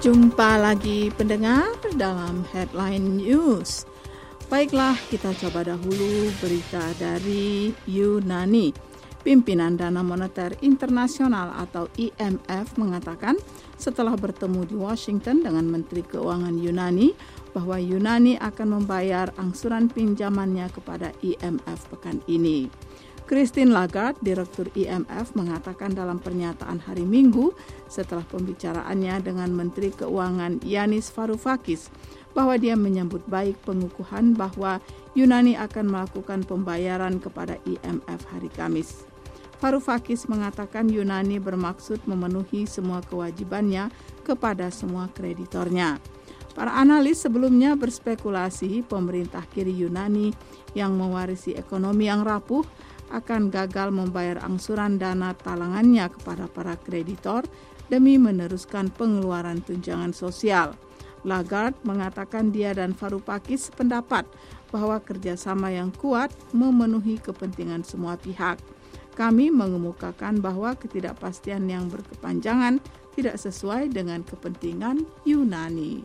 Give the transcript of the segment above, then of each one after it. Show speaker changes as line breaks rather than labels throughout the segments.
Jumpa lagi pendengar dalam Headline News. Baiklah, kita coba dahulu berita dari Yunani. Pimpinan Dana Moneter Internasional atau IMF mengatakan setelah bertemu di Washington dengan Menteri Keuangan Yunani bahwa Yunani akan membayar angsuran pinjamannya kepada IMF pekan ini. Christine Lagarde, Direktur IMF, mengatakan dalam pernyataan hari Minggu setelah pembicaraannya dengan Menteri Keuangan Yanis Varoufakis bahwa dia menyambut baik pengukuhan bahwa Yunani akan melakukan pembayaran kepada IMF hari Kamis. Varoufakis mengatakan Yunani bermaksud memenuhi semua kewajibannya kepada semua kreditornya. Para analis sebelumnya berspekulasi pemerintah kiri Yunani yang mewarisi ekonomi yang rapuh akan gagal membayar angsuran dana talangannya kepada para kreditor demi meneruskan pengeluaran tunjangan sosial. Lagarde mengatakan dia dan Varoufakis sependapat bahwa kerjasama yang kuat memenuhi kepentingan semua pihak. Kami mengemukakan bahwa ketidakpastian yang berkepanjangan tidak sesuai dengan kepentingan Yunani.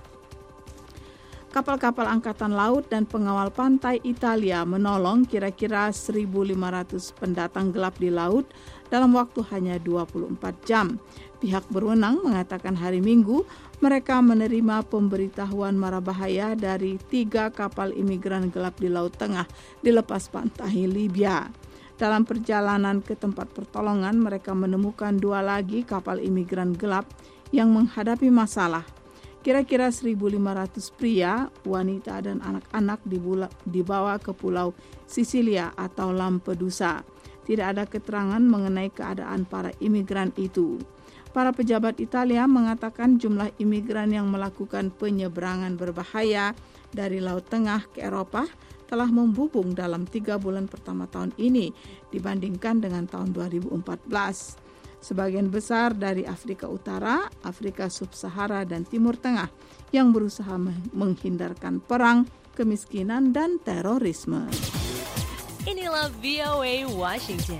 Kapal-kapal angkatan laut dan pengawal pantai Italia menolong kira-kira 1.500 pendatang gelap di laut dalam waktu hanya 24 jam. Pihak berwenang mengatakan hari Minggu mereka menerima pemberitahuan mara bahaya dari 3 kapal imigran gelap di Laut Tengah di lepas pantai Libya. Dalam perjalanan ke tempat pertolongan, mereka menemukan 2 lagi kapal imigran gelap yang menghadapi masalah. Kira-kira 1.500 pria, wanita, dan anak-anak dibawa ke pulau Sisilia atau Lampedusa. Tidak ada keterangan mengenai keadaan para imigran itu. Para pejabat Italia mengatakan jumlah imigran yang melakukan penyeberangan berbahaya dari Laut Tengah ke Eropa telah membubung dalam 3 bulan pertama tahun ini dibandingkan dengan tahun 2014. Sebagian besar dari Afrika Utara, Afrika Sub-Sahara, dan Timur Tengah yang berusaha menghindarkan perang, kemiskinan, dan terorisme.
Inilah VOA Washington.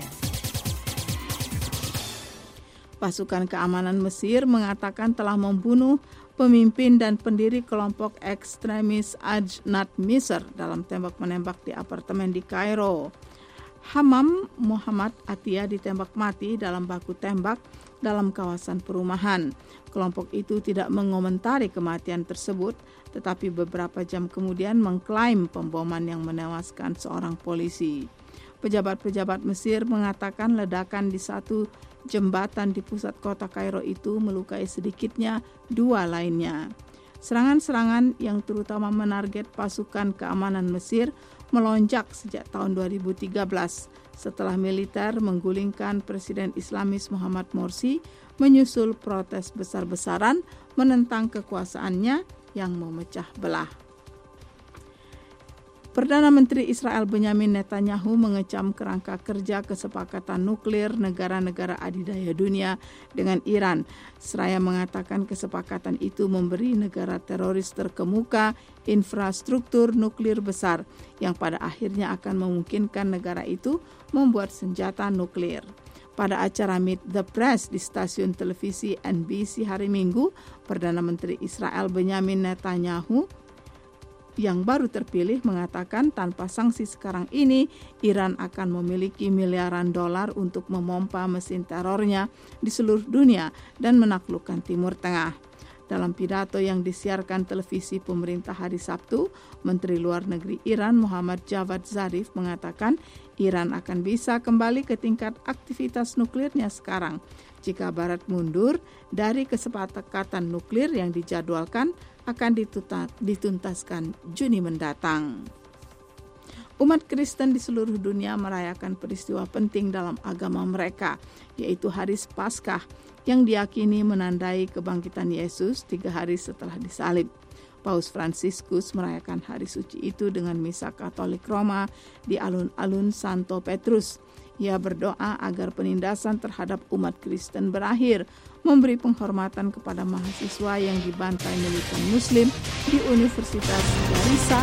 Pasukan keamanan Mesir mengatakan telah membunuh pemimpin dan pendiri kelompok ekstremis Ajnad Misr dalam tembak-menembak di apartemen di Kairo. Hamam Muhammad Atia ditembak mati dalam baku tembak dalam kawasan perumahan. Kelompok itu tidak mengomentari kematian tersebut, tetapi beberapa jam kemudian mengklaim pemboman yang menewaskan seorang polisi. Pejabat-pejabat Mesir mengatakan ledakan di satu jembatan di pusat kota Kairo itu melukai sedikitnya 2 lainnya. Serangan-serangan yang terutama menarget pasukan keamanan Mesir melonjak sejak tahun 2013 setelah militer menggulingkan Presiden Islamis Muhammad Morsi menyusul protes besar-besaran menentang kekuasaannya yang memecah belah. Perdana Menteri Israel Benyamin Netanyahu mengecam kerangka kerja kesepakatan nuklir negara-negara adidaya dunia dengan Iran. Seraya mengatakan kesepakatan itu memberi negara teroris terkemuka infrastruktur nuklir besar yang pada akhirnya akan memungkinkan negara itu membuat senjata nuklir. Pada acara Meet the Press di stasiun televisi NBC hari Minggu, Perdana Menteri Israel Benyamin Netanyahu yang baru terpilih mengatakan tanpa sanksi sekarang ini, Iran akan memiliki miliaran dolar untuk memompa mesin terornya di seluruh dunia dan menaklukkan Timur Tengah. Dalam pidato yang disiarkan televisi pemerintah hari Sabtu, Menteri Luar Negeri Iran Muhammad Javad Zarif mengatakan Iran akan bisa kembali ke tingkat aktivitas nuklirnya sekarang jika Barat mundur dari kesepakatan nuklir yang dijadwalkan akan dituntaskan Juni mendatang. Umat Kristen di seluruh dunia merayakan peristiwa penting dalam agama mereka, yaitu Hari Paskah yang diyakini menandai kebangkitan Yesus 3 hari setelah disalib. Paus Fransiskus merayakan hari suci itu dengan misa Katolik Roma di alun-alun Santo Petrus. Ia berdoa agar penindasan terhadap umat Kristen berakhir, memberi penghormatan kepada mahasiswa yang dibantai militan Muslim di Universitas Garissa